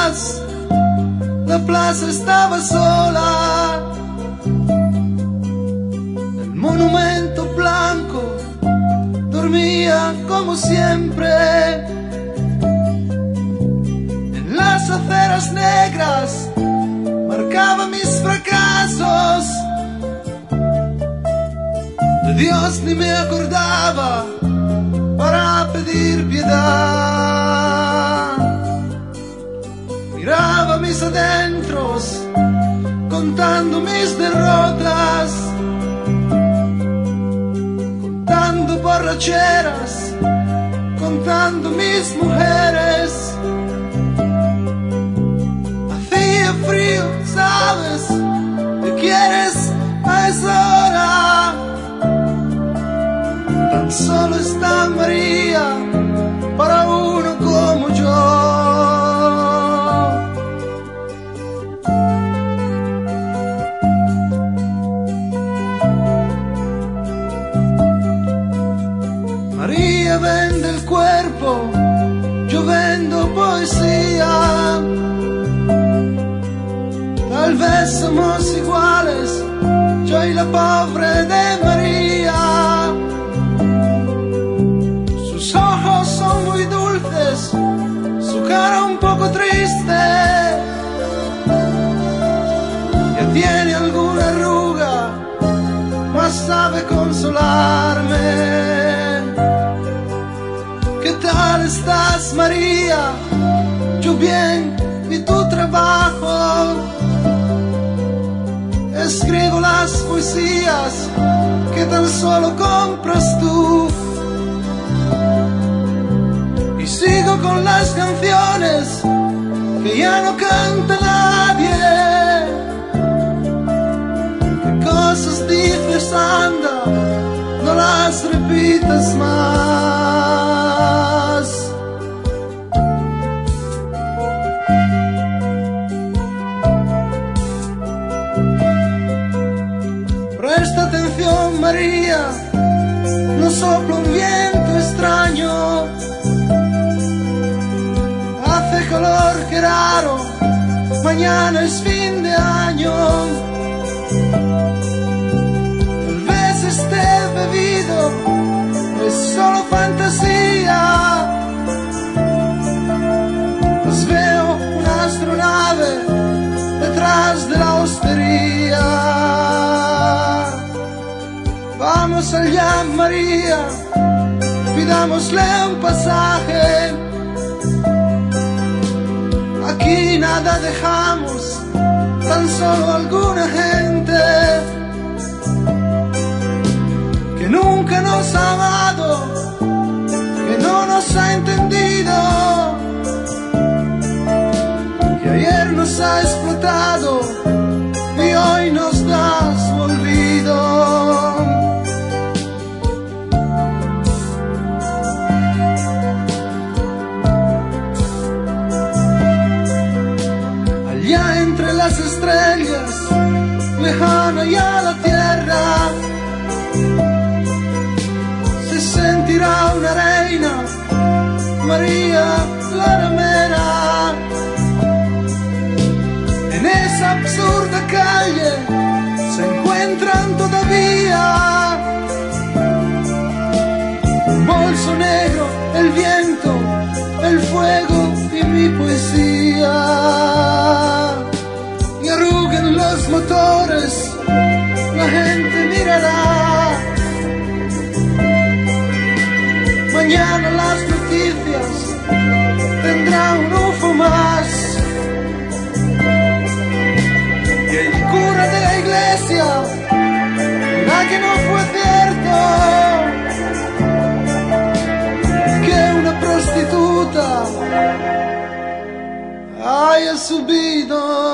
más, la plaza estaba sola. El monumento blanco dormía como siempre. En las aceras negras marcaba mis fracasos. De Dios ni me acordaba para pedir piedad. Miraba mis adentros contando mis derrotas, contando borracheras, contando mis mujeres. Hacía frío, ¿sabes? ¿Qué quieres a esa hora? Tan solo está María para uno como yo. María vende el cuerpo, yo vendo poesía. Tal vez somos iguales, yo y la pobre de María. Sus ojos son muy dulces, su cara un poco triste. Ya tiene alguna arruga, mas sabe consolarme. ¿Qué tal estás, María? Yo bien, ¿y tu trabajo? Escribo las poesías que tan solo compras tú. Y sigo con las canciones que ya no canta nadie. ¿Qué cosas dices, anda? No las repitas más. Presta atención, María, no sopla un viento extraño. Hace calor, que raro, mañana es fin de año. Tal vez esté bebido, es solo fantasía. Pues veo una astronave detrás de la hostería. Vamos allá, María, pidámosle un pasaje. Aquí nada dejamos, tan solo alguna gente que nunca nos ha amado, que no nos ha entendido, que ayer nos ha explotado y hoy nos da su olvido. Allá entre las estrellas, lejana ya la tierra, se sentirá una reina, María la ramera. En esa absurda calle se encuentran todavía un bolso negro, el viento, el fuego y mi poesía. Y arruguen los motores, la gente mirará. Mañana las noticias tendrán un UFO más. Y el cura de la iglesia dirá que no fue cierto, que una prostituta haya subido